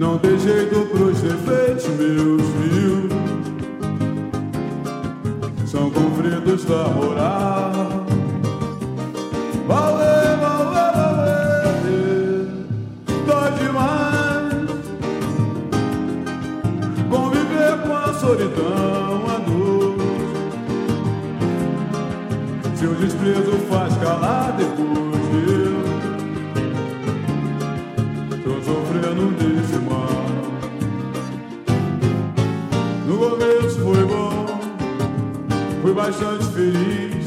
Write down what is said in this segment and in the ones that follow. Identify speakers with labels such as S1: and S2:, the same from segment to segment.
S1: Não tem jeito pros defeitos, meus fios são conflitos da moral. Valeu, valeu, valeu, dói demais conviver com a solidão, a dor. Se o desprezo faz calar depois eu tô sofrendo desse mal. No começo foi bom, fui bastante feliz.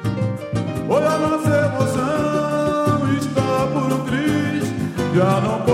S1: Olha a nossa emoção está por um triz. Já não